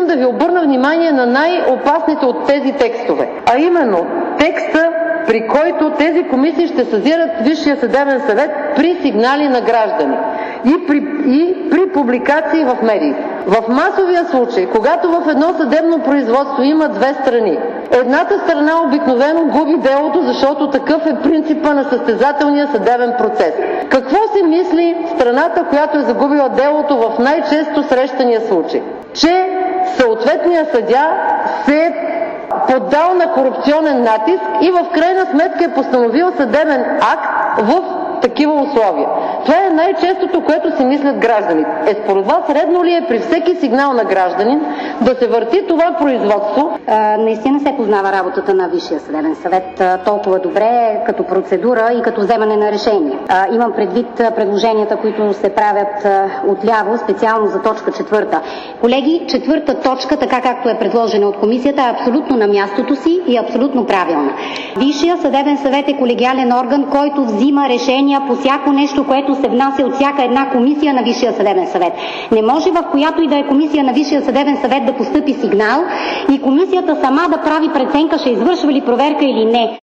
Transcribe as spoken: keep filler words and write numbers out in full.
искам да ви обърна внимание на най-опасните от тези текстове, а именно текста, при който тези комисии ще съзират Висшия съдебен съвет при сигнали на граждани и при, и при публикации в медиите. В масовия случай, когато в едно съдебно производство има две страни, едната страна обикновено губи делото, защото такъв е принципа на състезателния съдебен процес. Какво си мисли страната, която е загубила делото в най-често срещания случай? Че съответният съдия се е поддал на корупционен натиск и в крайна сметка е постановил съдебен акт в такива условия. Това е най-честото, което си мислят гражданите. Е, според вас редно ли е при всеки сигнал на гражданин да се върти това производство? А, наистина се познава работата на Висшия съдебен съвет а, толкова добре като процедура и като вземане на решение. А, имам предвид а, предложенията, които се правят а, отляво, специално за точка четвърта. Колеги, четвърта точка, така както е предложена от комисията, е абсолютно на мястото си и абсолютно правилна. Висшия съдебен съвет е колегиален орган, който взима решения по всяко нещо, което се внася от всяка една комисия на Висшия съдебен съвет. Не може в която и да е комисия на Висшия съдебен съвет да постъпи сигнал и комисията сама да прави преценка ще извършва ли проверка или не.